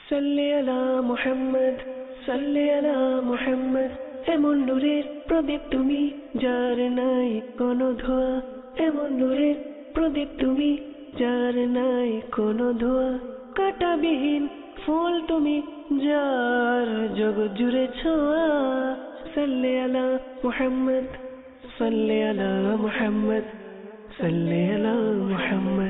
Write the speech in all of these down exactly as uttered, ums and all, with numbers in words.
সাল্লি আলা মুহাম্মদ সাল্লি আলা মুহাম্মদ এমন নূরের প্রদীপ তুমি যার নাই কোনো ধোয়া এমন নূরের প্রদীপ তুমি যার নাই কোনো ধোয়া কাঁটাবিহীন ফুল তুমি যার জগৎ জুড়ে ছোঁয়া সাল্লি আলা মুহাম্মদ সাল্লি আলা মুহাম্মদ সাল্লি আলা মুহাম্মদ।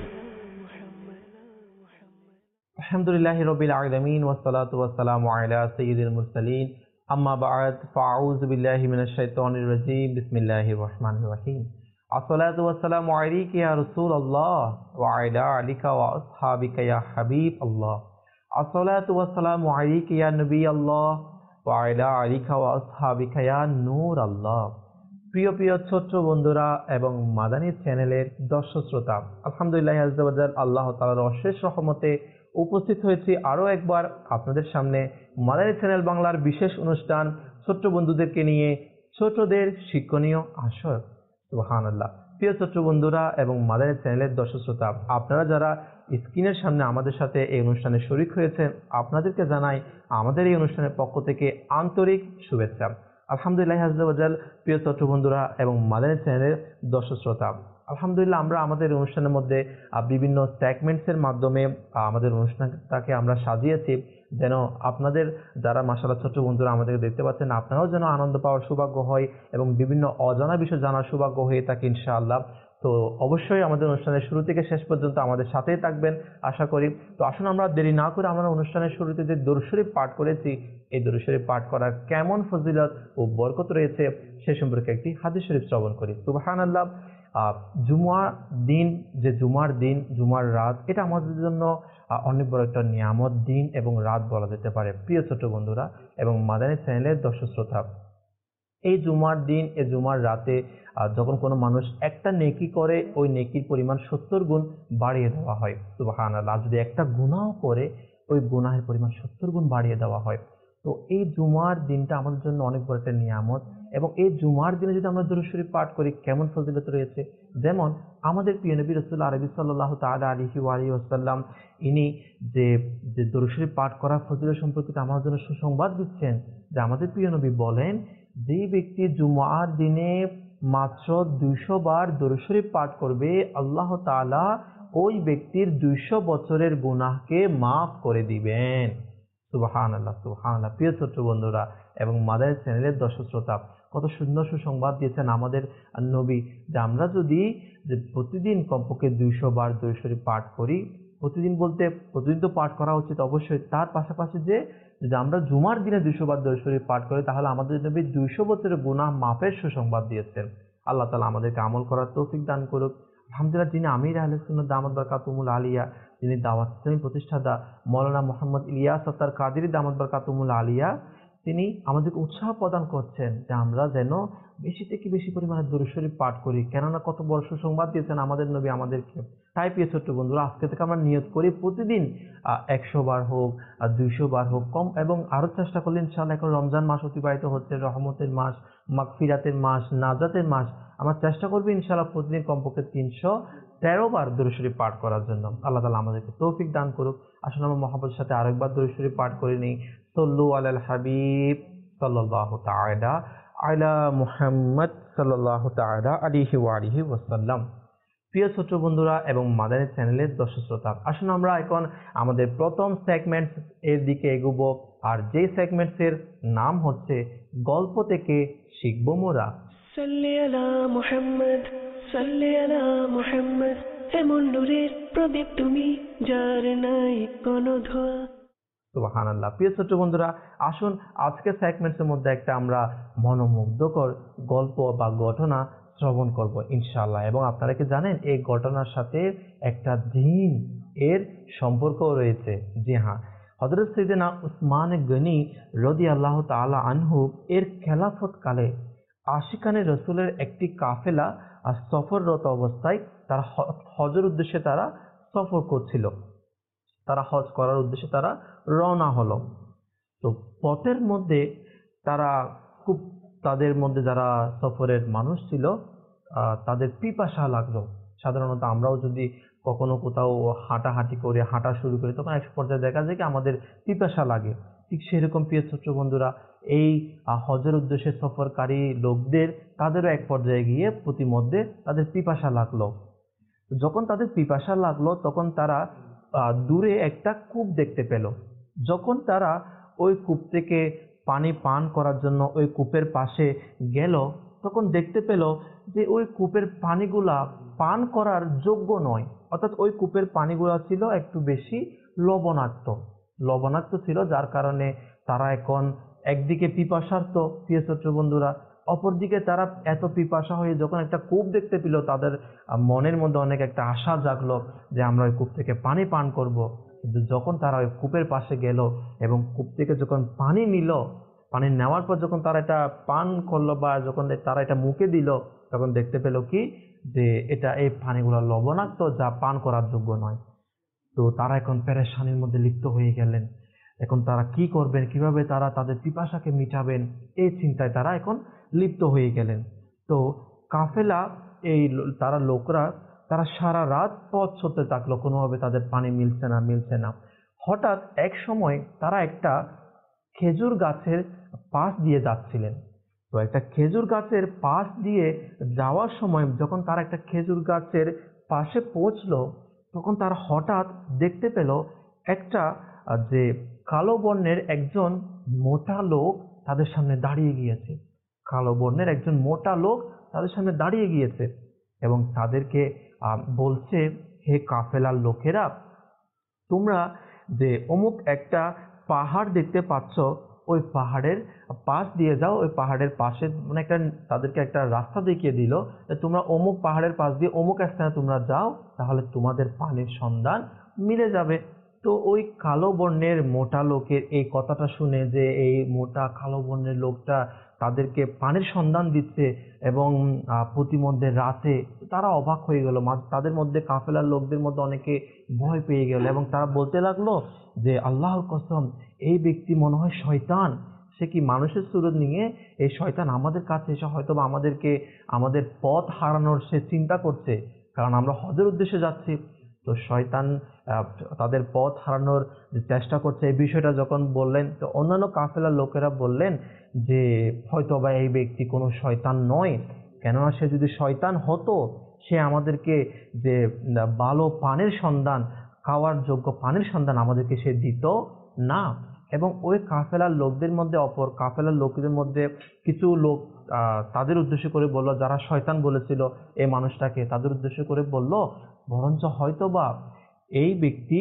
আলহামদুলিল্লাহি রাব্বিল আলামিন ওয়াসসালাতু ওয়াসসালামু আলা সাইয়্যিদিল মুরসালিন আম্মা বা'দ ফাআউযু বিল্লাহি মিনাশ শাইতানির রাজীম বিসমিল্লাহির রহমানির রহিম। আসসালাতু ওয়াসসালামু আলাইকা ইয়া রাসূলুল্লাহ ওয়া আলা আলিকা ওয়া আসহাবিকা ইয়া হাবিবাল্লাহ। আসসালাতু ওয়াসসালামু আলাইকা ইয়া নবিয়াল্লাহ ওয়া আলা আলিকা ওয়া আসহাবিকা ইয়া নূরাল্লাহ। প্রিয় প্রিয় ছোট্ট বন্ধুরা এবং মাদানী চ্যানেলের দর্শক শ্রোতা, আলহামদুলিল্লাহ আযজা ওয়া জাল আল্লাহ তাআলার অশেষ রহমতে উপস্থিত হয়েছি আরও একবার আপনাদের সামনে মাদানী চ্যানেল বাংলার বিশেষ অনুষ্ঠান ছোট্ট বন্ধুদেরকে নিয়ে ছোটদের শিক্ষণীয় আসর। সুবহানাল্লাহ। প্রিয় ছোট্ট বন্ধুরা এবং মাদানী চ্যানেলের দর্শক শ্রোতা, আপনারা যারা স্ক্রিনের সামনে আমাদের সাথে এই অনুষ্ঠানে শরীক হয়েছেন, আপনাদেরকে জানাই আমাদের এই অনুষ্ঠানের পক্ষ থেকে আন্তরিক শুভেচ্ছা। আলহামদুলিল্লাহ আযজা ওয়া জাল। প্রিয় ছোট্ট বন্ধুরা এবং মাদানী চ্যানেলের দর্শক শ্রোতা, আলহামদুলিল্লাহ আমরা আমাদের অনুষ্ঠানের মধ্যে বিভিন্ন সেগমেন্টসের মাধ্যমে আমাদের অনুষ্ঠানটাকে আমরা সাজিয়েছি যেন আপনাদের যারা মাশাআল্লাহ ছোট্ট বন্ধুরা আমাদেরকে দেখতে পাচ্ছেন, আপনারাও যেন আনন্দ পাওয়ার সৌভাগ্য হয় এবং বিভিন্ন অজানা বিষয় জানার সৌভাগ্য হয়ে থাকে ইনশাআল্লাহ। তো অবশ্যই আমাদের অনুষ্ঠানের শুরু থেকে শেষ পর্যন্ত আমাদের সাথেই থাকবেন আশা করি। তো আসুন আমরা দেরি না করে আমরা অনুষ্ঠানের শুরুতে যে দরুদ শরীফ পাঠ করেছি, এই দরুদ শরীফ পাঠ করার কেমন ফজিলত ও বরকত রয়েছে সে সম্পর্কে একটি হাদিস শরীফ শ্রবণ করি। সুবহানাল্লাহ। জুমার দিন, যে জুমার দিন জুমার রাত, এটা আমাদের জন্য অনেক বড় একটা নিয়ামত দিন এবং রাত বলা যেতে পারে। প্রিয় ছোট বন্ধুরা এবং মাদানী চ্যানেলের দর্শক শ্রোতা, এই জুমার দিন এই জুমার রাতে যখন কোনো মানুষ একটা নেকি করে, ওই নেকির পরিমাণ সত্তর গুণ বাড়িয়ে দেওয়া হয়। সুবহানাল্লাহ। যদি একটা গুনাহ করে, ওই গুনাহের পরিমাণ সত্তর গুণ বাড়িয়ে দেওয়া হয়। তো এই জুমার দিনটা আমাদের জন্য অনেক বড় একটা নিয়ামত এবং এই জুমার দিনে যদি আমরা দরুদ শরীফ পাঠ করি কেমন ফজিলত রয়েছে। যেমন আমাদের প্রিয় নবী রাসূলুল্লাহ আরবি সাল্লাল্লাহু তাআলা আলাইহি ওয়া আলিহি ওয়াসাল্লাম ইনি যে যে দরুদ শরীফ পাঠ করার ফজিলত সম্পর্কিত আমাদের জন্য সুসংবাদ দিচ্ছেন যে আমাদের প্রিয় নবী বলেন, যে ব্যক্তি জুমার দিনে মাত্র দুইশো বার দরুদ শরীফ পাঠ করবে, আল্লাহ তাআলা ওই ব্যক্তির দুইশো বছরের গুনাহকে মাফ করে দিবেন। সুবহানাল্লাহ সুবহানাল্লাহ। প্রিয় ছোট্ট বন্ধুরা এবং মাদানী চ্যানেলের দর্শক শ্রোতা, কত সুন্দর সুসংবাদ দিয়েছেন আমাদের নবী যে আমরা যদি যে প্রতিদিন কমপক্ষে দুইশো বার দরুদ শরীফ পাঠ করি, প্রতিদিন বলতে প্রতিদিন তো পাঠ করা উচিত অবশ্যই, তার পাশাপাশি যে যদি আমরা জুমার দিনে দুইশো বার দরুদ শরীফ পাঠ করি তাহলে আমাদের নবী দুইশো বছরের গুনাহ মাফের সুসংবাদ দিয়েছেন। আল্লাহ তাআলা আমাদেরকে আমল করার তৌফিক দান করুক। আলহামদুলিল্লাহ। যিনি আমির আহলে সুন্নাত দামাত বারকাতুহুল আলিয়া, যিনি দাওয়াত ইসলামী প্রতিষ্ঠাতা মাওলানা মোহাম্মদ ইলিয়াস আত্তার কাদেরী দামাত বারকাতুহুল আলিয়া, তিনি আমাদেরকে উৎসাহ প্রদান করছেন যে আমরা যেন বেশি থেকে বেশি পরিমাণে দরুদ শরীফ পাঠ করি, কেননা কত বড় সুসংবাদ দিয়েছেন আমাদের নবী আমাদেরকে। তাই প্রিয় ছোট্ট বন্ধুরা, আজকে থেকে আমরা নিয়ত করি প্রতিদিন একশো বার হোক আর দুইশো বার হোক কম, এবং আরো চেষ্টা করলে ইনশাআল্লাহ এখন রমজান মাস অতিবাহিত হচ্ছে, রহমতের মাস, মাগফিরাতের মাস, নাজাতের মাস, আমরা চেষ্টা করবো ইনশাআল্লাহ প্রতিদিন কমপক্ষে তিনশো তেরো বার দরুদ শরীফ পাঠ করার জন্য। আল্লাহ তাআলা আমাদেরকে তৌফিক দান করুক। আসলে আমরা মহব্বতের সাথে আরেকবার দরুদ শরীফ পাঠ করে নিই। সাল্লু আলাল হাবিব সাল্লাল্লাহু তাআলা আলা মুহাম্মদ সাল্লাল্লাহু তাআলা আলাইহি ওয়া আলিহি ওয়াসাল্লাম। প্রিয় ছোট বন্ধুরা এবং মাদানী চ্যানেলের দর্শক শ্রোতা, আসুন আমরা এখন আমাদের প্রথম সেগমেন্ট এর দিকে এগোবো, আর যে সেগমেন্টস এর নাম হচ্ছে গল্প থেকে শিখবো মোরা। সাল্লি আলা মুহাম্মদ সাল্লি আলা মুহাম্মদ এমন নূরের প্রদীপ তুমি যার নাই কোনো ধোয়া। সুবহানাল্লাহ। প্রিয় ছোট বন্ধুরা, আসুন আজকে সেগমেন্টসের মধ্যে একটা আমরা মনোমুগ্ধকর গল্প বা ঘটনা শ্রবণ করব ইনশাআল্লাহ। এবং আপনারা কি জানেন এই ঘটনার সাথে একটা দিন এর সম্পর্ক রয়েছে। জি হ্যাঁ, হযরত সাইয়েদনা উসমান গনি রাদিয়াল্লাহু তাআলা আনহু এর খেলাফত কালে আশিকানে রাসূলের একটি কাফেলা সফররত অবস্থায় তারা হজের উদ্দেশ্যে তারা সফর করছিল, তারা হজ করার উদ্দেশ্যে তারা রওনা হলো। তো পথের মধ্যে তারা খুব তাদের মধ্যে যারা সফরের মানুষ ছিল তাদের পিপাসা লাগলো। সাধারণত আমরাও যদি কখনো কোথাও হাঁটাহাঁটি করে হাঁটা শুরু করি, তখন এক পর্যায়ে দেখা যায় কি আমাদের পিপাসা লাগে। ঠিক সেরকম প্রিয় ছোট্ট বন্ধুরা, এই হজের উদ্দেশ্যে সফরকারী লোকদের তাদেরও এক পর্যায়ে গিয়ে প্রতিমধ্যে তাদের পিপাসা লাগলো। যখন তাদের পিপাসা লাগলো তখন তারা দূরে একটা কূপ দেখতে পেল। যখন তারা ওই কূপ থেকে পানি পান করার জন্য ওই কূপের পাশে গেল, তখন দেখতে পেল যে ওই কূপের পানিগুলা পান করার যোগ্য নয়। অর্থাৎ ওই কূপের পানিগুলা ছিল একটু বেশি লবণাক্ত লবণাক্ত ছিল, যার কারণে তারা এখন একদিকে পিপাসার্ত প্রিয় ছোট্ট বন্ধুরা, অপরদিকে তারা এত পিপাসা হয়ে যখন একটা কূপ দেখতে পেল, তাদের মনের মধ্যে অনেক একটা আশা জাগলো যে আমরা ওই কূপ থেকে পানি পান করব। কিন্তু যখন তারা ওই কূপের পাশে গেল এবং কূপ থেকে যখন পানি নিল, পানি নেওয়ার পর যখন তারা এটা পান করলো বা যখন তারা এটা মুখে দিল, তখন দেখতে পেল কি যে এটা এই পানিগুলো লবণাক্ত, যা পান করার যোগ্য নয়। তো তারা এখন পেরেশানির মধ্যে লিপ্ত হয়ে গেলেন। এখন তারা কি করবেন, কিভাবে তারা তাদের পিপাসাকে মিটাবেন, এই চিন্তায় তারা এখন লিপ্ত হয়ে গেলেন। তো কাফেলা এই তারা লোকরা তারা সারা রাত পথ চলতে থাকলো, কোনোভাবে তাদের পানি মিলছে না মিলছে না হঠাৎ এক সময় তারা একটা খেজুর গাছের পাশ দিয়ে যাচ্ছিলেন। তো একটা খেজুর গাছের পাশ দিয়ে যাওয়ার সময় যখন তারা একটা খেজুর গাছের পাশে পৌঁছলো, তখন তারা হঠাৎ দেখতে পেল একটা যে কালো বর্ণের একজন মোটা লোক তাদের সামনে দাঁড়িয়ে গিয়েছে। কালো বর্ণের একজন মোটা লোক তাদের সামনে দাঁড়িয়ে গিয়েছে এবং তাদেরকে বলছে, হে কাফেলার লোকেরা, তোমরা যে অমুক একটা পাহাড় দেখতে পাচ্ছ, ওই পাহাড়ের পাশ দিয়ে যাও। ওই পাহাড়ের পাশে মানে একটা তাদেরকে একটা রাস্তা দেখিয়ে দিল, তোমরা অমুক পাহাড়ের পাশ দিয়ে অমুক স্থানে তোমরা যাও, তাহলে তোমাদের পানির সন্ধান মিলে যাবে। তো ওই কালো বর্ণের মোটা লোকের এই কথাটা শুনে, যে এই মোটা কালো বর্ণের লোকটা তাদেরকে পানির সন্ধান দিচ্ছে এবং প্রতিমধ্যে রাতে, তারা অবাক হয়ে গেল। তাদের মধ্যে কাফেলার লোকদের মধ্যে অনেকে ভয় পেয়ে গেল এবং তারা বলতে লাগলো যে আল্লাহর কসম, এই ব্যক্তি মনে হয় শয়তান। সে কি মানুষের সুরত নিয়ে এই শয়তান আমাদের কাছে এসে হয়তো বা আমাদেরকে আমাদের পথ হারানোর সে চিন্তা করছে, কারণ আমরা হজের উদ্দেশ্যে যাচ্ছি। তো শয়তান তাদের পথ হারানোর চেষ্টা করছে, এই বিষয়টা যখন বললেন, তো অন্যান্য কাফেলার লোকেরা বললেন যে হয়তো বা এই ব্যক্তি কোনো শয়তান নয়, কেননা সে যদি শয়তান হতো সে আমাদেরকে যে ভালো পানির সন্ধান, খাওয়ার যোগ্য পানির সন্ধান আমাদেরকে সে দিত না। এবং ওই কাফেলার লোকদের মধ্যে অপর কাফেলার লোকদের মধ্যে কিছু লোক তাদের উদ্দেশ্য করে বলল, যারা শয়তান বলেছিল এই মানুষটাকে, তাদের উদ্দেশ্য করে বলল, বরঞ্চ হয়তোবা এই ব্যক্তি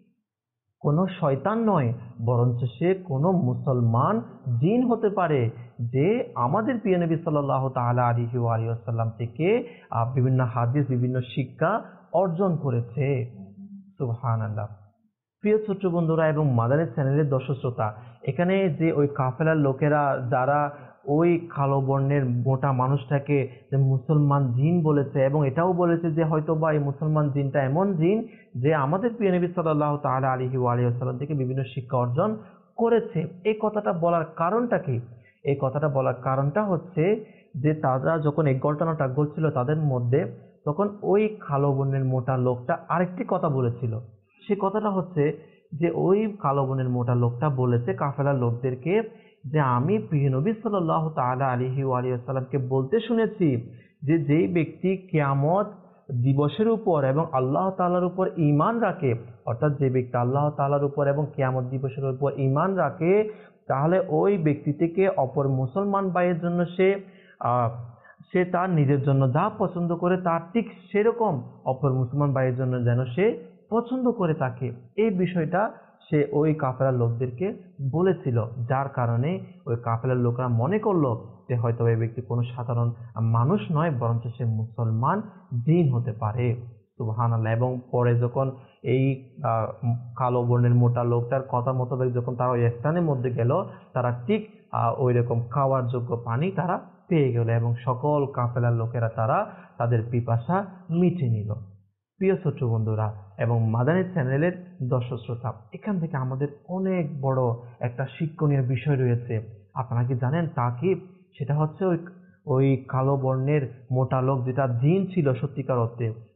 কোনো শয়তান নয়, বরঞ্চ সে কোনো মুসলমান জিন হতে পারে, যে আমাদের প্রিয় নবী সাল্লাল্লাহু তাআলা আলাইহি ওয়া আলিহি ওয়াসাল্লাম থেকে বিভিন্ন হাদিস, বিভিন্ন শিক্ষা অর্জন করেছে। সুবহানাল্লাহ। প্রিয় ছোট্ট বন্ধুরা এবং মাদানী চ্যানেলের দর্শক শ্রোতা, এখানে যে ওই কাফেলার লোকেরা যারা ওই কালো বর্ণের মোটা মানুষটাকে যে মুসলমান জিন বলেছে এবং এটাও বলেছে যে হয়তো বা এই মুসলমান জিনটা এমন জিন যে আমাদের প্রিয় নবী সাল্লাল্লাহু তাআলা আলাইহি ওয়া আলিহি ওয়াসাল্লাম থেকে বিভিন্ন শিক্ষা অর্জন করেছে, এই কথাটা বলার কারণটা কি? এই কথাটা বলার কারণটা হচ্ছে যে তারা যখন এই ঘটনাটা ঘটছিল তাদের মধ্যে, তখন ওই কালো বর্ণের মোটা লোকটা আরেকটি কথা বলেছিল। সে কথাটা হচ্ছে যে ওই কালো বর্ণের মোটা লোকটা বলেছে কাফেলার লোকদেরকে যে আমি প্রিয় নবী সাল্লাল্লাহু তাআলা আলাইহি ওয়া আলিহি ওয়াসাল্লামকে বলতে শুনেছি যে যেই ব্যক্তি কিয়ামত দিবসের উপর এবং আল্লাহ তাআলার উপর ঈমান রাখে, অর্থাৎ যে ব্যক্তি আল্লাহ তাআলার উপর এবং কিয়ামত দিবসের উপর ঈমান রাখে, তাহলে ওই ব্যক্তি থেকে অপর মুসলমান ভাইয়ের জন্য সে আহ সে তার নিজের জন্য যা পছন্দ করে তার ঠিক সেরকম অপর মুসলমান ভাইয়ের জন্য যেন সে পছন্দ করে থাকে। এই বিষয়টা সে ওই কাফেলার লোকদেরকে বলেছিল, যার কারণে ওই কাফেলার লোকরা মনে করলো যে হয়তো এই ব্যক্তি কোনো সাধারণ মানুষ নয়, বরঞ্চ সে মুসলমান জিন হতে পারে। সুবহানাল্লাহ। এবং পরে যখন এই কালো বর্ণের মোটা লোকটার কথা মোতাবেক যখন তারা ওই স্থানের মধ্যে গেল, তারা ঠিক ওই রকম খাওয়ার যোগ্য পানি তারা পেয়ে গেল এবং সকল কাফেলার লোকেরা তারা তাদের পিপাসা মিটে নিল। প্রিয় ছোট বন্ধুরা এবং মাদানী চ্যানেলের দর্শক শ্রোতা, এখান থেকে আমাদের অনেক বড় একটা শিক্ষণীয় বিষয় রয়েছে। আপনারা কি জানেন তা কি? সেটা হচ্ছে ওই ওই কালো বর্ণের মোটা লোক যেটা জিন ছিল সত্যিকার অর্থে,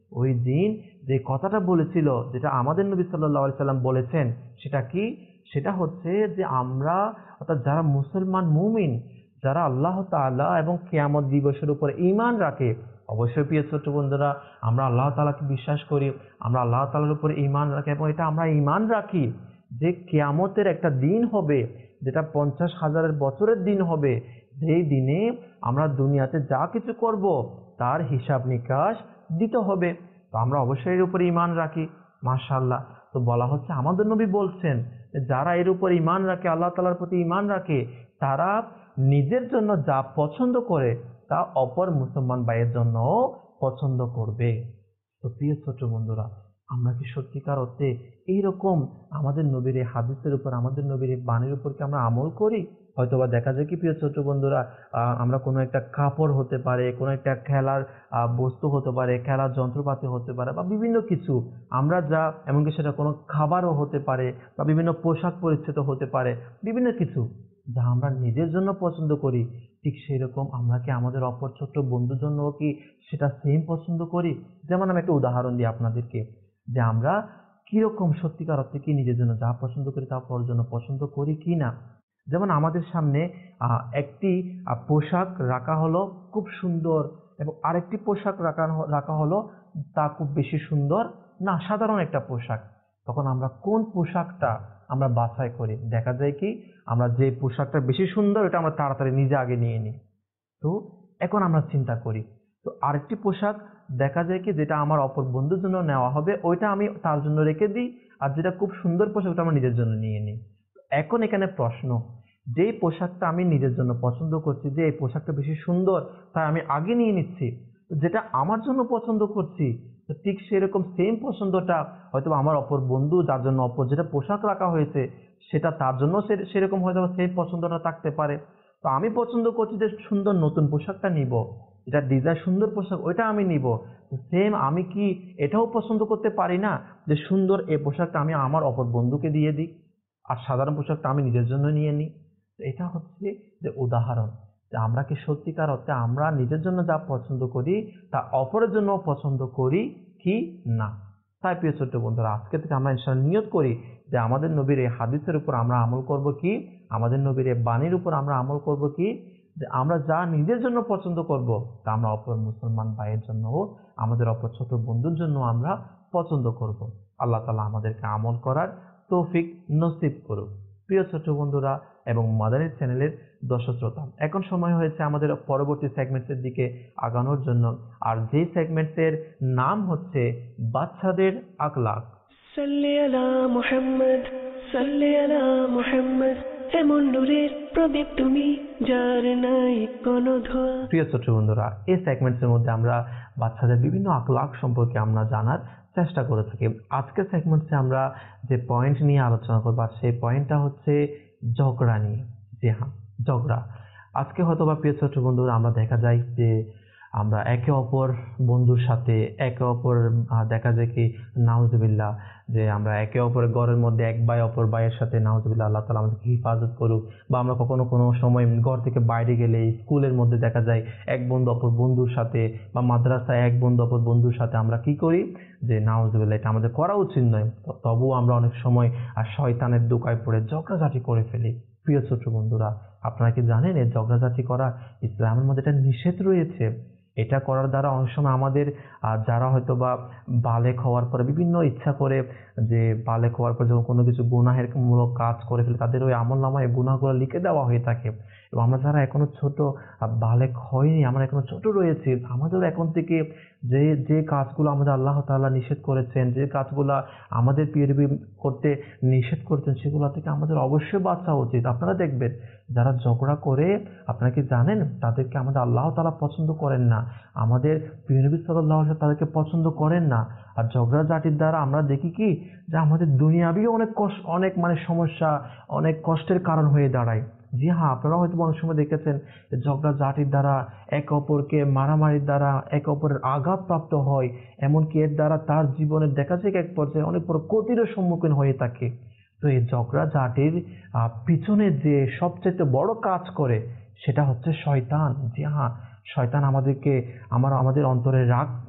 ওই জিন যে কথাটা বলেছিল, যেটা আমাদের নবী সাল্লাল্লাহু আলাইহি সাল্লাম বলেছেন, সেটা কি? সেটা হচ্ছে যে আমরা, অর্থাৎ যারা মুসলমান মুমিন, যারা আল্লাহ তাআলা এবং কিয়ামত দিবসের উপর ঈমান রাখে, অবশ্যই প্রিয় ছোট্ট বন্ধুরা, আমরা আল্লাহ তাআলাকে বিশ্বাস করি, আমরা আল্লাহ তাআলার উপর ঈমান রাখি, এবং এটা আমরা ঈমান রাখি যে কিয়ামতের একটা দিন হবে, যেটা পঞ্চাশ হাজারের বছরের দিন হবে, যেই দিনে আমরা দুনিয়াতে যা কিছু করব তার হিসাব নিকাশ দিতে হবে। তো আমরা অবশ্যই এর উপর ঈমান রাখি। মাশাআল্লাহ। তো বলা হচ্ছে, আমাদের নবী বলছেন যারা এর উপর ঈমান রাখে, আল্লাহ তাআলার প্রতি ঈমান রাখে, তারা নিজের জন্য যা পছন্দ করে তা অপর মুসলমান ভাইয়ের জন্য পছন্দ করবে। তো প্রিয় ছোট বন্ধুরা, আমরা কি সত্যিকার অর্থে এইরকম আমাদের নবীর এই হাদিসের উপর, আমাদের নবীর এই বাণীর উপর কি আমরা আমল করি? হয়তোবা দেখা যায় কি প্রিয় ছোট বন্ধুরা, আহ, আমরা কোনো একটা কাপড় হতে পারে, কোনো একটা খেলার আহ, বস্তু হতে পারে, খেলার যন্ত্রপাতি হতে পারে, বা বিভিন্ন কিছু আমরা যা, এমনকি সেটা কোনো খাবারও হতে পারে, বা বিভিন্ন পোশাক পরিচ্ছদ হতে পারে, বিভিন্ন কিছু যা আমরা নিজের জন্য পছন্দ করি, ঠিক সেই রকম আমরা কি আমাদের অপর ছোট্ট বন্ধুর জন্য কি সেটা সেম পছন্দ করি? যেমন আমি একটা উদাহরণ দিই আপনাদেরকে, যে আমরা কিরকম সত্যিকার অর্থে কি নিজের জন্য যা পছন্দ করি তা অপরের জন্য পছন্দ করি কি না। যেমন আমাদের সামনে আহ, একটি আহ, পোশাক রাখা হলো খুব সুন্দর, এবং আরেকটি পোশাক রাখা হ- রাখা হলো তা খুব বেশি সুন্দর না, সাধারণ একটা পোশাক। তখন আমরা কোন পোশাকটা আমরা বাছাই করি? দেখা যায় কি আমরা যে পোশাকটা বেশি সুন্দর এটা আমরা তাড়াতাড়ি নিজে আগে নিয়ে নিই। তো এখন আমরা চিন্তা করি, তো আরেকটি পোশাক দেখা যায় কি যেটা আমার অপর বন্ধুর জন্য নেওয়া হবে ওইটা আমি তার জন্য রেখে দিই, আর যেটা খুব সুন্দর পোশাক ওটা আমরা নিজের জন্য নিয়ে নিই। এখন এখানে প্রশ্ন, যেই পোশাকটা আমি নিজের জন্য পছন্দ করছি, যে এই পোশাকটা বেশি সুন্দর তাই আমি আগে নিয়ে নিচ্ছি, তো যেটা আমার জন্য পছন্দ করছি, তো ঠিক সেরকম সেম পছন্দটা হয়তো আমার অপর বন্ধু যার জন্য অপর যেটা পোশাক রাখা হয়েছে সেটা তার জন্য সে- সেরকম হয়তো সেই পছন্দটা থাকতে পারে। তো আমি পছন্দ করছি যে সুন্দর নতুন পোশাকটা নিব, যেটা ডিজাইন সুন্দর পোশাক ওইটা আমি নিব। সেম আমি কি এটাও পছন্দ করতে পারি না যে সুন্দর এই পোশাকটা আমি আমার অপর বন্ধুকে দিয়ে দিই, আর সাধারণ পোশাকটা আমি নিজের জন্য নিয়ে নিই? তো এটা হচ্ছে যে উদাহরণ, যে আমরা কি সত্যিকার অর্থে আমরা নিজের জন্য যা পছন্দ করি তা অপরের জন্য পছন্দ করি কি না। তাই প্রিয় ছোট্ট বন্ধুরা, আজকে থেকে আমরা ইনশাআল্লাহ নিয়ত করি যে আমাদের নবীর এই হাদিসের উপর আমরা আমল করব কি, আমাদের নবীর এই বাণীর উপর আমরা আমল করব কি, যে আমরা যা নিজের জন্য পছন্দ করব তা আমরা অপর মুসলমান ভাইয়ের জন্য, আমাদের অপর ছোট বন্ধুর জন্য আমরা পছন্দ করব। আল্লাহ তাআলা আমাদেরকে আমল করার তৌফিক নসিব করুক। প্রিয় ছোট বন্ধুরা এবং মাদানী চ্যানেলের দর্শক শ্রোতা, এখন সময় হয়েছে আমাদের পরবর্তী সেগমেন্টের দিকে আগানোর জন্য, আর যে সেগমেন্টের নাম হচ্ছে বাচ্চাদের আখলাক। সাল্লি আলা মুহাম্মদ, সাল্লি আলা মুহাম্মদ, এমন নূরের প্রদীপ তুমি যার নাই কোনো ধোয়া। প্রিয় ছোট বন্ধুরা, এই সেগমেন্টের মধ্যে আমরা বাচ্চাদের বিভিন্ন আখলাক সম্পর্কে আমরা জানার চেষ্টা করে থাকি। আজকের সেগমেন্টে আমরা যে পয়েন্ট নিয়ে আলোচনা করবো, আর সেই পয়েন্টটা হচ্ছে ঝগড়া নিয়ে। জি হ্যাঁ, ঝগড়া। আজকে হয়তো বা প্রিয় ছোট বন্ধুরা, আমরা দেখা যায় যে আমরা একে অপর বন্ধুর সাথে একে অপর আহ, দেখা যায় কি নাউজুবিল্লাহ, যে আমরা একে অপরের ঘরের মধ্যে এক ভাই অপর ভাইয়ের সাথে নাউজুবিল্লাহ, আল্লাহ তাআলা আমাদেরকে হিফাজত করুক, বা আমরা কখনো কোনো সময় ঘর থেকে বাইরে গেলে স্কুলের মধ্যে দেখা যায় এক বন্ধু অপর বন্ধুর সাথে, বা মাদ্রাসায় এক বন্ধু অপর বন্ধুর সাথে আমরা কি করি, যে নাউজুবিল্লাহ, এটা আমাদের করা উচিত নয়, ত- তবুও আমরা অনেক সময় আর শয়তানের দোকায় পড়ে ঝগড়াঝাটি করে ফেলি। প্রিয় ছোট বন্ধুরা, আপনারা কি জানেন এই ঝগড়াঝাটি করা ইসলামের মধ্যে এটা নিষেধ রয়েছে। এটা করার দ্বারা অনেক সময় আমাদের আহ, যারা হয়তো বা বালেক হওয়ার পরে বিভিন্ন ইচ্ছা করে, যে বালেক হওয়ার পর যখন কোনো কিছু গুনাহের মূলক কাজ করে ফেলে তাদের ওই আমল নামায় গুনাহগুলো লিখে দেওয়া হয়ে থাকে। এবং আমরা যারা এখনো ছোট, আহ, বালেক হয়নি, আমরা এখনো ছোট রয়েছি, আমাদের এখন থেকে যে যে কাজগুলো আমাদের আল্লাহ তাআলা নিষেধ করেছেন, যে কাজগুলো আমাদের পিএরবি করতে নিষেধ করেছেন, সেগুলো থেকে আমাদের অবশ্যই বাঁচা উচিত। আপনারা দেখবেন যারা ঝগড়া করে, আপনারা কি জানেন তাদেরকে আমাদের আল্লাহ তাআলা পছন্দ করেন না, আমাদের প্রিয় নবী সাল্লাল্লাহু আলাইহি ওয়াসাল্লাম তাদেরকে পছন্দ করেন না। আর ঝগড়াঝাটির দ্বারা আমরা দেখি কি যে আমাদের দুনিয়াবিও অনেক কষ্ট, অনেক মানে সমস্যা, অনেক কষ্টের কারণ হয়ে দাঁড়ায়। জি হ্যাঁ, আপনারা হয়তো অনেক সময় দেখেছেন ঝগড়াঝাটির দ্বারা একে অপরকে মারামারির দ্বারা একে অপরের আঘাতপ্রাপ্ত হয়, এমনকি এর দ্বারা তার জীবনের দেখা যায় এক পর্যায়ে অনেক বড় ক্ষতির সম্মুখীন হয়ে থাকে। তো এই ঝগড়াঝাটির আহ, পিছনে যে সবচেয়ে বড় কাজ করে সেটা হচ্ছে শয়তান। জি হ্যাঁ, শয়তান আমাদেরকে আমার আমাদের অন্তরে রাগ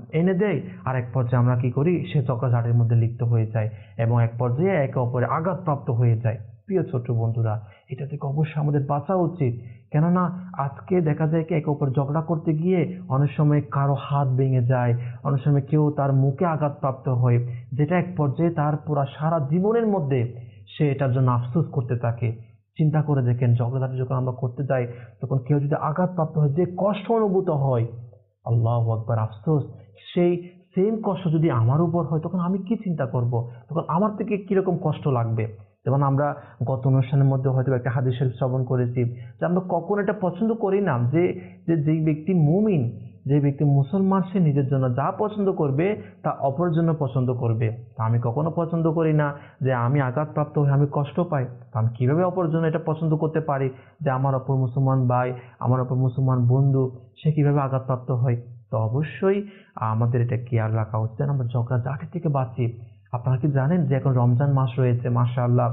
এনে দেয়, আর এক পর্যায়ে আমরা কি করি, সে ঝগড়াঝাটির মধ্যে লিপ্ত হয়ে যায় এবং এক পর্যায়ে একে অপরে আঘাতপ্রাপ্ত হয়ে যায়। প্রিয় ছোট্ট বন্ধুরা, এটা থেকে অবশ্যই আমাদের বাঁচা উচিত। কেননা আজকে দেখা যায় কি একে অপর ঝগড়া করতে গিয়ে অনেক সময় কারো হাত ভেঙে যায়, অনেক সময় কেউ তার মুখে আঘাতপ্রাপ্ত হয়, যেটা এক পর্যায়ে তার পুরা সারা জীবনের মধ্যে সে এটার জন্য আফসোস করতে থাকে। চিন্তা করে দেখেন, ঝগড়াঝাটি যখন আমরা করতে যাই তখন কেউ যদি আঘাতপ্রাপ্ত হয়, যে কষ্ট অনুভূত হয়, আল্লাহু আকবার, আফসোস, সেই সেম কষ্ট যদি আমার উপর হয় তখন আমি কি চিন্তা করব, তখন আমার থেকে কিরকম কষ্ট লাগবে। যেমন আমরা গত অনুষ্ঠানের মধ্যে হয়তো একটা হাদিস শরীফ শ্রবণ করেছি যে আমরা কখন এটা পছন্দ করি না যে যে যেই ব্যক্তি মুমিন, যে ব্যক্তি মুসলমান, সে নিজের জন্য যা পছন্দ করবে তা অপরের জন্য পছন্দ করবে। তা আমি কখনো পছন্দ করি না যে আমি আঘাতপ্রাপ্ত হয়ে আমি কষ্ট পাই। তা আমি কিভাবে অপরের জন্য এটা পছন্দ করতে পারি যে আমার অপর মুসলমান ভাই, আমার অপর মুসলমান বন্ধু, সে কিভাবে আঘাতপ্রাপ্ত হয়। তো অবশ্যই আমাদের এটা খেয়াল রাখা উচিত, আমরা ঝগড়া ঝাঁটি থেকে বাঁচি। আপনারা কি জানেন যে এখন রমজান মাস রয়েছে, মাশাআল্লাহ,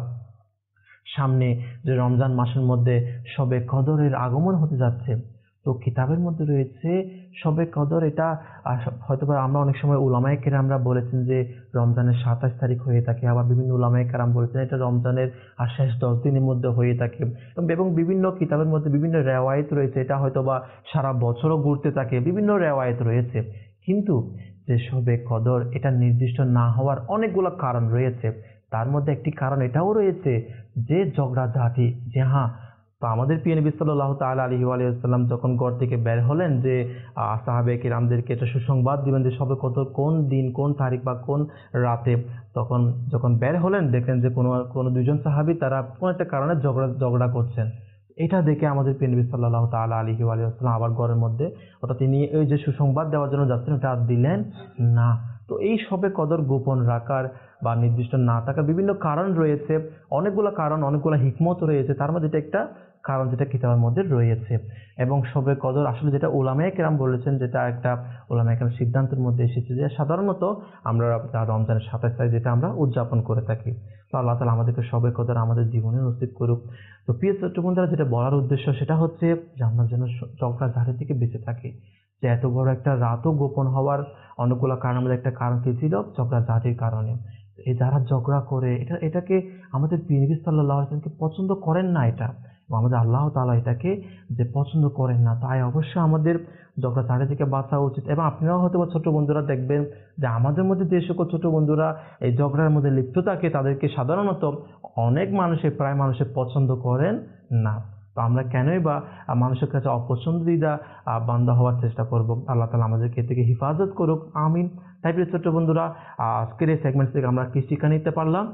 সামনে যে রমজান মাসের মধ্যে শবে কদরের আগমন হতে যাচ্ছে। তো কিতাবের মধ্যে রয়েছে শবে কদর, এটা হয়তো আমরা অনেক সময় উলামায়ে কেরামরা বলেছেন যে রমজানের সাতাশ তারিখ হয়ে থাকে, আবার বিভিন্ন উলামায়ে কেরাম বলেছেন এটা রমজানের আর শেষ দশ দিনের মধ্যে হয়ে থাকে, এবং বিভিন্ন কিতাবের মধ্যে বিভিন্ন রেওয়ায়েত রয়েছে এটা হয়তো বা সারা বছরও ঘুরতে থাকে, বিভিন্ন রেওয়ায়েত রয়েছে। কিন্তু যে শবে কদর এটা নির্দিষ্ট না হওয়ার অনেকগুলো কারণ রয়েছে। তার মধ্যে একটি কারণ এটাও রয়েছে যে ঝগড়াঝাটি, যে হ্যাঁ, তো আমাদের প্রিয় নবী সাল্লাল্লাহু তাআলা আলাইহি ওয়া সাল্লাম যখন ঘর থেকে বের হলেন যে সাহাবায়ে কিরামদেরকে এটা সুসংবাদ দিবেন যে শবে কদর কোন দিন, কোন তারিখ বা কোন রাতে, তখন যখন বের হলেন দেখলেন যে কোনো কোনো দুইজন সাহাবী তারা কোন একটা কারণে ঝগড়া ঝগড়া করছেন। এটা দেখে আমাদের প্রিয় নবী সাল্লাল্লাহু তাআলা আলাইহি ওয়া সাল্লাম আবার ঘরের মধ্যে, অর্থাৎ তিনি ওই যে সুসংবাদ দেওয়ার জন্য যাচ্ছেন ওটা আর দিলেন না। তো এই শবে কদর গোপন রাখার বা নির্দিষ্ট না থাকার বিভিন্ন কারণ রয়েছে, অনেকগুলো কারণ, অনেকগুলো হিকমত রয়েছে, তার মধ্যে এটা একটা কারণ যেটা কিতাবের মধ্যে রয়েছে। এবং শবে কদর আসলে যেটা উলামায়ে কেরাম বলেছেন, যেটা একটা উলামায়ে কেরাম সিদ্ধান্তের মধ্যে এসেছে যে সাধারণত আমরা রমজানের সাতাশ তারিখ যেটা আমরা উদযাপন করে থাকি। তো আল্লাহ তাআলা আমাদেরকে শবে কদর আমাদের জীবনে নসিব করুক। তো প্রিয় ছোট্ট বন্ধুরা, যেটা বলার উদ্দেশ্য সেটা হচ্ছে যে আমরা যেন ঝগড়াঝাটি থেকে বেঁচে থাকি। যে এত বড় একটা রাতও গোপন হওয়ার অনেকগুলো কারণের মধ্যে একটা কারণ কি ছিল, ঝগড়াঝাটির কারণে। এই যারা ঝগড়া করে এটা এটাকে আমাদের নবী সাল্লাল্লাহু আলাইহি ওয়াসাল্লাম পছন্দ করেন না, এটা আমাদের আল্লাহ তাআলা এটাকে যে পছন্দ করেন না। তাই অবশ্যই আমাদের ঝগড়াঝাটি থেকে বাঁচা উচিত। এবং আপনারাও হয়তো বা ছোট বন্ধুরা দেখবেন যে আমাদের মধ্যে যে সকল ছোট বন্ধুরা এই ঝগড়ার মধ্যে লিপ্ত থাকে তাদেরকে সাধারণত অনেক মানুষের প্রায় মানুষের পছন্দ করেন না। তো আমরা কেনই বা মানুষের কাছে অপছন্দিদা বান্দা হওয়ার চেষ্টা করব। আল্লাহ তাআলা আমাদেরকে এ থেকে হেফাজত করুক, আমিন। তাই প্রিয় ছোট্ট বন্ধুরা, আজকের এই সেগমেন্ট থেকে আমরা কি শিক্ষা নিতে পারলাম?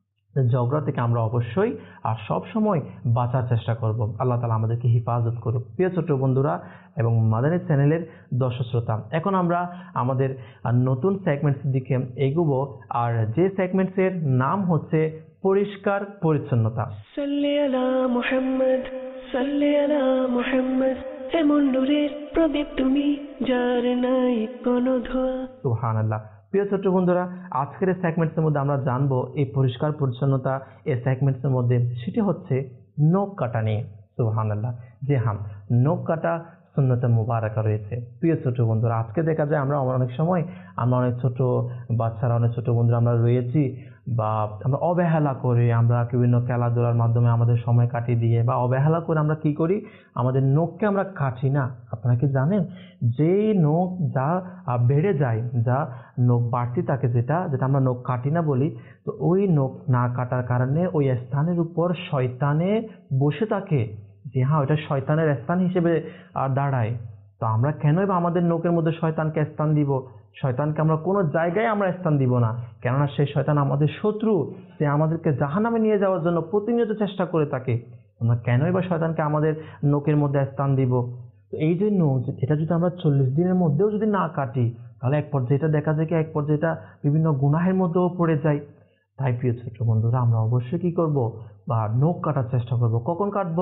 ঝগড়া থেকে আমরা অবশ্যই আর সব সময় বাঁচার চেষ্টা করব। আল্লাহ তাআলা আমাদেরকে হেফাজত করুক। প্রিয় ছোট্ট বন্ধুরা এবং মাদানী চ্যানেলের দর্শক শ্রোতা, এখন আমরা আমাদের নতুন সেগমেন্টসের দিকে এগোবো, আর যে সেগমেন্টসের নাম হচ্ছে পরিষ্কার পরিচ্ছন্নতা। সাল্লি আলা মুহাম্মদ, সাল্লি আলা মুহাম্মদ, এমন নূরের প্রদীপ তুমি যার নাই কোনো ধোঁয়া। সুবহানাল্লাহ। প্রিয় ছোট্ট বন্ধুরা, আজকের এই সেগমেন্টসের মধ্যে আমরা জানবো এই পরিষ্কার পরিচ্ছন্নতা এই সেগমেন্টসের মধ্যে, সেটি হচ্ছে নখ কাটা নিয়ে। সুবহানাল্লাহ। যে হ্যাঁ, নখ কাটা সুন্নতে মুবারাকা রয়েছে। প্রিয় ছোট বন্ধুরা, আজকে দেখা যায় আমরা অনেক সময় আমরা অনেক ছোট বাচ্চারা, অনেক ছোট বন্ধুরা আমরা রয়েছি, বা আমরা অবহেলা করে আমরা বিভিন্ন খেলাধুলার মাধ্যমে আমাদের সময় কাটিয়ে দিয়ে বা অবহেলা করে আমরা কি করি, আমাদের নখকে আমরা কাটি না। আপনারা কি জানেন যে নখ যা বেড়ে যায়, যা নখ বাড়তি থাকে, যেটা যেটা আমরা নখ কাটি না বলি, তো ওই নখ না কাটার কারণে ওই স্থানের উপর শয়তানে বসে থাকে। যে হ্যাঁ, ওইটা শয়তানের স্থান হিসেবে দাঁড়ায়। তো আমরা কেনই বা আমাদের নখের মধ্যে শয়তানকে স্থান দিব? শয়তানকে আমরা কোনো জায়গায় আমরা স্থান দিব না, কেননা সেই শয়তান আমাদের শত্রু, সে আমাদেরকে জাহান্নামে নিয়ে যাওয়ার জন্য প্রতিনিয়ত চেষ্টা করে থাকে। আমরা কেনই বা শয়তানকে আমাদের নখের মধ্যে স্থান দিব? তো এই যে নখ, এটা যদি আমরা চল্লিশ দিনের মধ্যেও যদি না কাটি, তাহলে এক পর্যায়ে এটা দেখা যায় কি এক পর্যায়ে এটা বিভিন্ন গুনাহের মধ্যেও পড়ে যায়। তাই প্রিয় ছোট বন্ধুরা, আমরা অবশ্যই কি করব, বা নখ কাটার চেষ্টা করব। কখন কাটবো?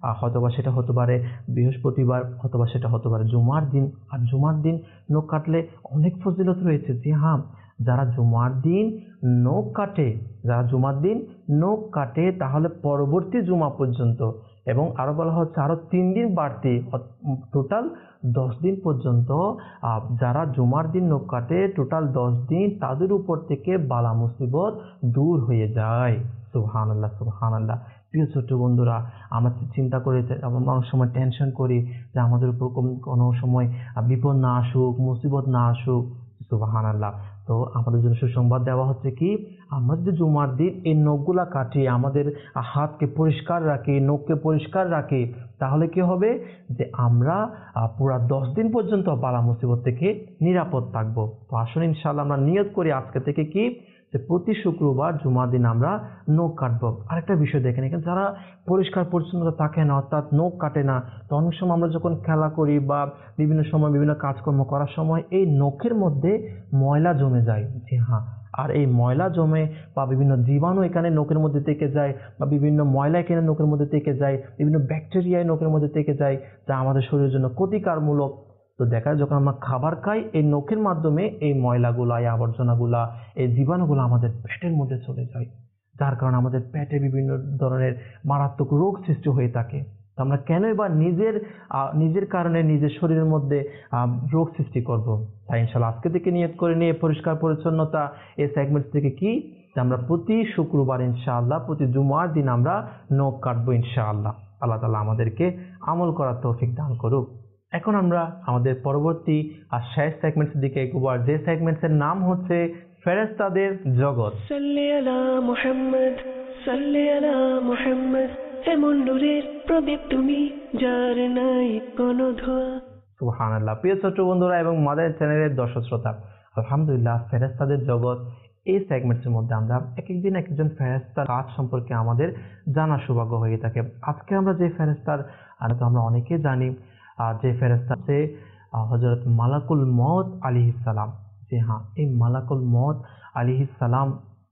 হয়তোবা সেটা হতে পারে বৃহস্পতিবার, অথবা সেটা হতে পারে জুমার দিন। আর জুমার দিন নখ কাটলে অনেক ফজিলত রয়েছে। জি হ্যাঁ, যারা জুমার দিন নখ কাটে যারা জুমার দিন নখ কাটে তাহলে পরবর্তী জুমা পর্যন্ত, এবং আরো বলা হচ্ছে আরো তিন দিন বাড়তি, টোটাল দশ দিন পর্যন্ত যারা জুমার দিন নখ কাটে টোটাল দশ দিন তাদের উপর থেকে বালা মুসিবত দূর হয়ে যায়। সুবহানাল্লাহ, সুবহানাল্লাহ। প্রিয় ছোট্ট বন্ধুরা, আমরা চিন্তা করে আমরা অনেক সময় টেনশন করি যে আমাদের উপর কোনো সময় বিপদ না আসুক, মুসিবত না আসুক। সুবহানাল্লাহ। তো আমাদের জন্য সুসংবাদ দেওয়া হচ্ছে কি, আমরা যদি জুমার দিন এই নখগুলা কাটি, আমাদের হাতকে পরিষ্কার রাখি, নখকে পরিষ্কার রাখি, তাহলে কি হবে যে আমরা পুরা দশ দিন পর্যন্ত বালা মুসিবত থেকে নিরাপদ থাকবো। তো আসুন ইনশাআল্লাহ আমরা নিয়ত করি আজকে থেকে কি, যে প্রতি শুক্রবার জুমার দিন আমরা নখ কাটবো। আরেকটা বিষয় দেখেন, এখানে যারা পরিষ্কার পরিচ্ছন্নতা থাকে না, অর্থাৎ নখ কাটে না, তো অনেক সময় আমরা যখন খেলা করি বা বিভিন্ন সময় বিভিন্ন কাজকর্ম করার সময় এই নখের মধ্যে ময়লা জমে যায়। জি হ্যাঁ, আর এই ময়লা জমে বা বিভিন্ন জীবাণু এখানে নখের মধ্যে থেকে যায়, বা বিভিন্ন ময়লা এখানে নখের মধ্যে থেকে যায়, বিভিন্ন ব্যাকটেরিয়া নখের মধ্যে থেকে যায়, যা আমাদের শরীরের জন্য ক্ষতিকারমূলক। তো দেখা যায় যখন আমরা খাবার খাই, এই নখের মাধ্যমে এই ময়লাগুলা, এই আবর্জনাগুলা, এই জীবাণুগুলো আমাদের পেটের মধ্যে চলে যায়, যার কারণে আমাদের পেটে বিভিন্ন ধরনের মারাত্মক রোগ সৃষ্টি হয়ে থাকে। তো আমরা কেনই বা নিজের নিজের কারণে নিজের শরীরের মধ্যে রোগ সৃষ্টি করব। তাই ইনশাআল্লাহ আজকে থেকে নিয়ত করে নিয়ে পরিষ্কার পরিচ্ছন্নতা এই সেগমেন্ট থেকে কি, আমরা প্রতি শুক্রবার ইনশাআল্লাহ প্রতি জুমার দিন আমরা নখ কাটবো ইনশাআল্লাহ। আল্লাহ তাআলা আমাদেরকে আমল করার তৌফিক দান করুক। এখন আমরা আমাদের পরবর্তী আর শেষ সেগমেন্টের দিকে এগোবো, আর যে সেগমেন্টের নাম হচ্ছে ফেরেশতাদের জগৎ। সাল্লি আলা মুহাম্মদ, সাল্লি আলা মুহাম্মদ, এমন নূরের প্রদীপ তুমি যার নাই কোনো ধোঁয়া। সুবহানাল্লাহ। প্রিয় ছোট বন্ধুরা এবং মাদার চ্যানেলের দর্শক শ্রোতা, আলহামদুলিল্লাহ, ফেরেশতাদের জগৎ এই সেগমেন্টের মধ্যে আমরা এক একদিন এক একজন ফেরেশতার কাজ সম্পর্কে আমাদের জানার সৌভাগ্য হয়ে থাকে। আজকে আমরা যে ফেরেশতার তো আমরা অনেকে জানি, যে ফেরেশতা সে হযরত মালাকুল মউত আলাইহিস সালাম। জি হ্যাঁ, এই মালাকুল মউত আলাইহিস সালাম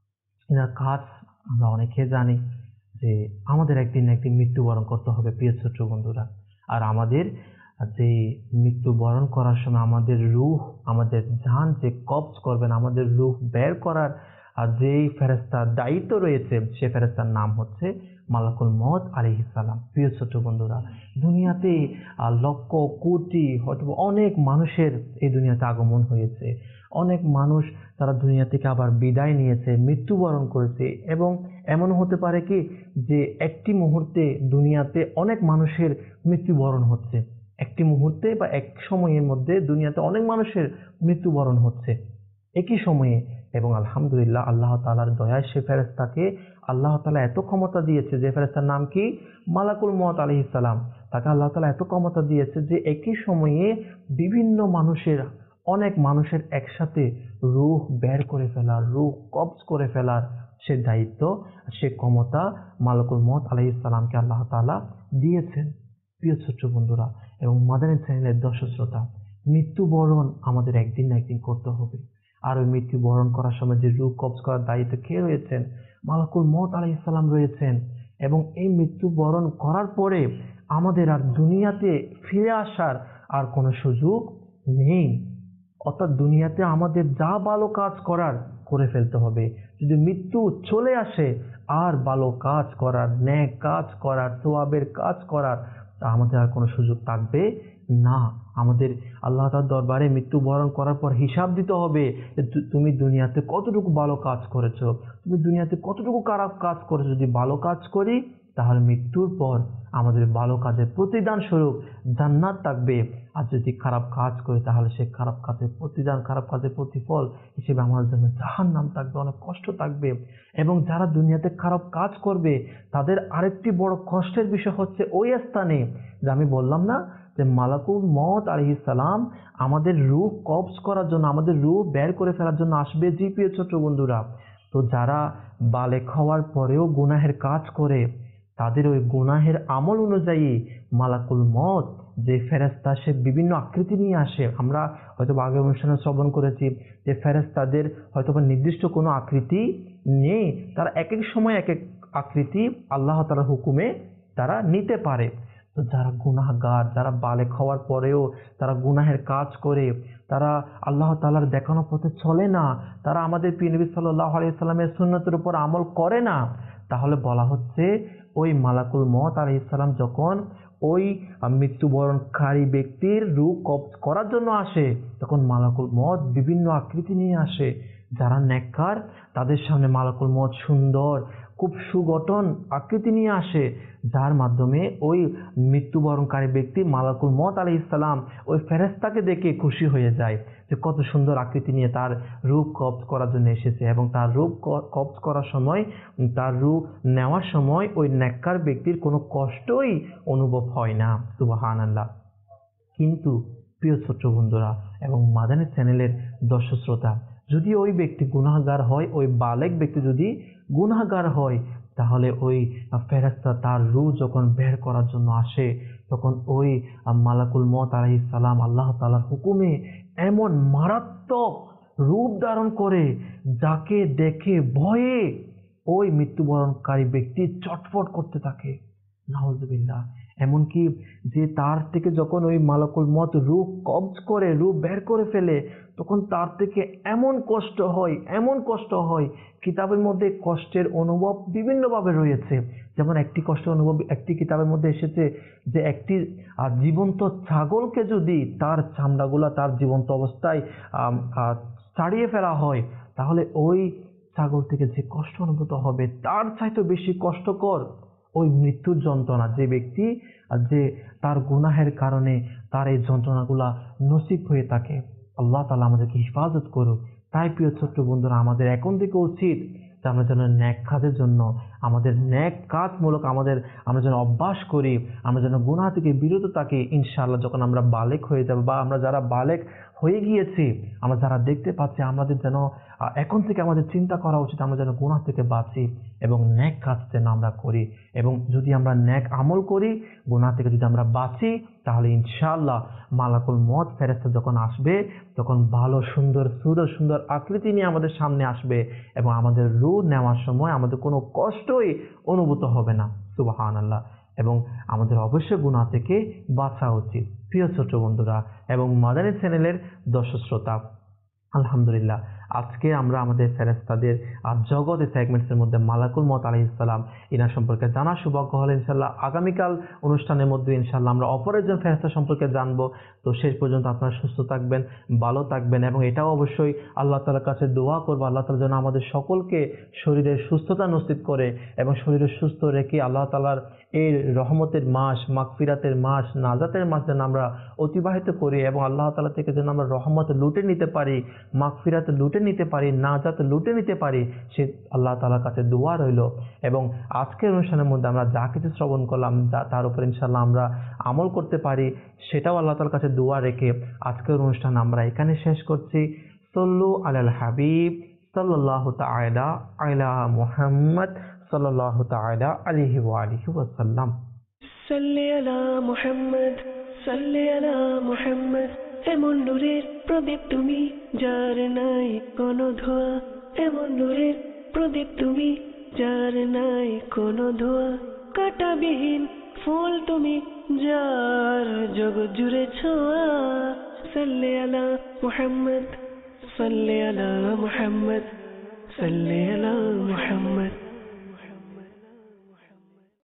এর কাজ আমরা অনেকে জানি যে আমাদের একদিন একদিন মৃত্যুবরণ করতে হবে প্রিয় ছোট বন্ধুরা। আর আমাদের যে মৃত্যুবরণ করার সময় আমাদের রূহ, আমাদের জান যে কবজ করবেন, আমাদের রূহ বের করার যেই ফেরেশতার দায়িত্ব রয়েছে, সে ফেরেশতার নাম হচ্ছে মালাকুল মউত আলাইহিস সালাম। প্রিয় ছোট বন্ধুরা, দুনিয়াতে লক্ষ কোটি হয়তো অনেক মানুষের এই দুনিয়াতে আগমন হয়েছে, অনেক মানুষ তারা দুনিয়া থেকে আবার বিদায় নিয়েছে, মৃত্যুবরণ করেছে, এবং এমন হতে পারে কি যে একটি মুহূর্তে দুনিয়াতে অনেক মানুষের মৃত্যুবরণ হচ্ছে, একটি মুহূর্তে বা এক সময়ের মধ্যে দুনিয়াতে অনেক মানুষের মৃত্যুবরণ হচ্ছে একই সময়ে। এবং আলহামদুলিল্লাহ, আল্লাহ তাআলার দয়ায় সে ফেরেশতাকে আল্লাহ তাআলা এত ক্ষমতা দিয়েছে, যে ফেরেশতার নাম কি মালাকুল মউত আলাইহিস সালাম। তাকে আল্লাহ তাআলা এত ক্ষমতা দিয়েছে যে একই সময়ে বিভিন্ন মানুষের, অনেক মানুষের একসাথে রূহ বের করে ফেলার, রূহ কবজ করে ফেলার সে দায়িত্ব, সে ক্ষমতা মালাকুল মউত আলাইহিস সালামকে আল্লাহ তাআলা দিয়েছেন। প্রিয় ছোট্ট বন্ধুরা এবং মাদানী চ্যানেলের দর্শক শ্রোতা, মৃত্যুবরণ আমাদের একদিন না একদিন করতে হবে। আর ওই মৃত্যুবরণ করার সময় যে রূহ কবজ করার দায়িত্ব কে রয়েছেন? মালাকুল মউত আলাইহিস সালাম রয়েছেন। এবং এই মৃত্যুবরণ করার পরে আমাদের আর দুনিয়াতে ফিরে আসার আর কোনো সুযোগ নেই। অর্থাৎ দুনিয়াতে আমাদের যা ভালো কাজ করার করে ফেলতে হবে। যদি মৃত্যু চলে আসে, আর ভালো কাজ করার, নেক কাজ করার, সওয়াবের কাজ করার আমাদের আর কোনো সুযোগ থাকবে না। আমাদের আল্লাহ তাআলার দরবারে মৃত্যুবরণ করার পর হিসাব দিতে হবে যে তুমি দুনিয়াতে কতটুকু ভালো কাজ করেছো, তুমি দুনিয়াতে কতটুকু খারাপ কাজ করেছো। যদি ভালো কাজ করি তাহলে মৃত্যুর পর আমাদের ভালো কাজের প্রতিদান স্বরূপ জান্নাত থাকবে, আর যদি খারাপ কাজ করি তাহলে সেই খারাপ কাজের প্রতিদান, খারাপ কাজের প্রতিফল হিসেবে আমাদের জন্য জাহান্নাম থাকবে, অনেক কষ্ট থাকবে। এবং যারা দুনিয়াতে খারাপ কাজ করবে তাদের আরেকটি বড় কষ্টের বিষয় হচ্ছে ওই স্থানে, যে আমি বললাম না যে মালাকুল মউত আলাইহিস সালাম আমাদের রূহ কবজ করার জন্য, আমাদের রূহ বের করে ফেলার জন্য আসবে। জি প্রিয় ছোট বন্ধুরা, তো যারা বালেগ হওয়ার পরেও গুনাহের কাজ করে, তাদের ওই গুনাহের আমল অনুযায়ী মালাকুল মউত যে ফেরেশতা সে বিভিন্ন আকৃতি নিয়ে আসে। আমরা হয়তো আগে অনুষ্ঠানে শ্রবণ করেছি যে ফেরেশতাদের হয়তো নির্দিষ্ট কোনো আকৃতি নেই, তারা এক এক সময় এক এক আকৃতি আল্লাহ তাআলার হুকুমে তারা নিতে পারে। তো যারা গুনাহগার, যারা বালেগ হওয়ার পরেও তারা গুনাহের কাজ করে, তারা আল্লাহ তাআলার দেখানো পথে চলে না, তারা আমাদের প্রিয় নবী সাল্লাল্লাহু আলাইহি সাল্লামের সুন্নতের উপর আমল করে না, তাহলে বলা হচ্ছে ওই মালাকুল মউত আলাইহিস সালাম যখন ওই মৃত্যুবরণকারী ব্যক্তির রূহ কবজ করার জন্য আসে, তখন মালাকুল মউত বিভিন্ন আকৃতি নিয়ে আসে। যারা নেককার তাদের সামনে মালাকুল মউত সুন্দর, খুব সুগঠন আকৃতি নিয়ে আসে, যার মাধ্যমে ওই মৃত্যুবরণকারী ব্যক্তি মালাকুল মউত আলাইহিস সালাম ওই ফেরেশতাকে দেখে খুশি হয়ে যায় যে কত সুন্দর আকৃতি নিয়ে তার রূহ কবজ করার জন্য এসেছে। এবং তার রূহ কবজ করার সময়, তার রূহ নেওয়ার সময় ওই নেককার ব্যক্তির কোনো কষ্টই অনুভব হয় না। সুবহানাল্লাহ। কিন্তু প্রিয় ছোট্ট বন্ধুরা এবং মাদানী চ্যানেলের দর্শক শ্রোতা, যদি ওই ব্যক্তি গুনাহগার হয়, ওই বালেগ ব্যক্তি যদি গুনাহগার হয়, তাহলে ওই ফেরেশতা তার রূহ যখন বের করার জন্য আসে, তখন ওই মালাকুল মউত আলাইহিস সালাম আল্লাহ তাআলার হুকুমে এমন মারাত্মক রূপ ধারণ করে, যাকে দেখে ভয়ে ওই মৃত্যুবরণকারী ব্যক্তি চটফট করতে থাকে। নাউজুবিল্লাহ। এমনকি যে তার থেকে যখন ওই মালাকুল মউত রূহ কবজ করে, রূহ বের করে ফেলে, তখন তার থেকে এমন কষ্ট হয়, এমন কষ্ট হয়। কিতাবের মধ্যে কষ্টের অনুভব বিভিন্নভাবে রয়েছে। যেমন একটি কষ্ট অনুভব একটি কিতাবের মধ্যে এসেছে যে একটি জীবন্ত ছাগলকে যদি তার চামড়াগুলা তার জীবন্ত অবস্থায় ছাড়িয়ে ফেলা হয়, তাহলে ওই ছাগল থেকে যে কষ্ট অনুভূত হবে তার চাইতে বেশি কষ্টকর ওই মৃত্যুর যন্ত্রণা, যে ব্যক্তি যে তার গুনাহের কারণে তার এই যন্ত্রণাগুলা নসিব হয়ে থাকে। আল্লাহ তাআলা আমাদেরকে হিফাজত করুক। তাই প্রিয় ছোট্ট বন্ধুরা, আমাদের এখন থেকে উচিত যে আমরা যেন নেক কাজের জন্য, আমাদের নেক কাজমূলক আমাদের আমরা যেন অভ্যাস করি, আমরা যেন গুনাহ থেকে বিরত থাকি। ইনশাআল্লাহ যখন আমরা বালেগ হয়ে যাব, বা আমরা যারা বালেগ হয়ে গিয়েছি, আমরা যারা দেখতে পাচ্ছি, আমাদের যেন এখন থেকে আমাদের চিন্তা করা উচিত আমরা যেন গুনাহ থেকে বাঁচি এবং নেক কাজ যেন আমরা করি। এবং যদি আমরা নেক আমল করি, গুনাহ থেকে যদি আমরা বাঁচি, তাহলে ইনশাআল্লাহ মালাকুল মউত ফেরেশতা যখন আসবে, তখন ভালো সুন্দর সুন্দর সুন্দর আকৃতি নিয়ে আমাদের সামনে আসবে এবং আমাদের রূহ নেওয়ার সময় আমাদের কোনো কষ্টই অনুভূত হবে না। সুবহানাল্লাহ। এবং আমাদের অবশ্যই গুনাহ থেকে বাঁচা উচিত। প্রিয় ছোট বন্ধুরা এবং মাদানী চ্যানেলের দর্শক শ্রোতা, আলহামদুলিল্লাহ, আজকে আমরা আমাদের ফেরেশতাদের জগৎ সেগমেন্টসের মধ্যে মালাকুল মউত আলাইহিস সালাম ইনার সম্পর্কে জানার সৌভাগ্য হলো। ইনশাআল্লাহ আগামীকাল অনুষ্ঠানের মধ্যে ইনশাআল্লাহ আমরা অপর একজন ফেরেশতা সম্পর্কে জানবো। তো শেষ পর্যন্ত আপনারা সুস্থ থাকবেন, ভালো থাকবেন এবং এটাও অবশ্যই আল্লাহ তাআলার কাছে দোয়া করবো, আল্লাহ তাআলা যেন আমাদের সকলকে শরীরের সুস্থতা নসিব করে এবং শরীরের সুস্থ রেখে আল্লাহ তাআলার এই রহমতের মাস, মাগফিরাতের মাস, নাজাতের মাস যেন আমরা অতিবাহিত করি এবং আল্লাহ তাআলা থেকে যেন আমরা রহমত লুটে নিতে পারি, মাগফিরাত লুটে নিতে পারি, নাজাত লুটে নিতে পারি, সে আল্লাহ তাআলার কাছে দোয়া রইল। এবং আজকের অনুষ্ঠানের মধ্যে আমরা যা কিছু শ্রবণ করলাম, যা তার উপর ইনশাআল্লাহ আমরা আমল করতে পারি, সেটাও আল্লাহ তাআলার কাছে দোয়া রেখে আজকের অনুষ্ঠান আমরা এখানে শেষ করছি। সল্লু আলাল হাবিব সাল্লাল্লাহু তাআলা আলা মুহাম্মদ সাল্লাল্লাহু তাআলা আলাইহি ওয়া আলিহি ওয়াসাল্লাম। সাল্লি আলা মুহাম্মদ, সাল্লি আলা মুহাম্মদ। এমন নূরের প্রদীপ তুমি, যার নাই কোনো ধোয়া। এমন নূরের প্রদীপ তুমি, যার নাই কোনো ধোয়া। কাঁটাবিহীন ফুল তুমি, যার জগৎ জুড়ে ছোঁয়া। সাল্লি আলা মুহাম্মদ, সাল্লি আলা মুহাম্মদ, সাল্লি আলা মুহাম্মদ।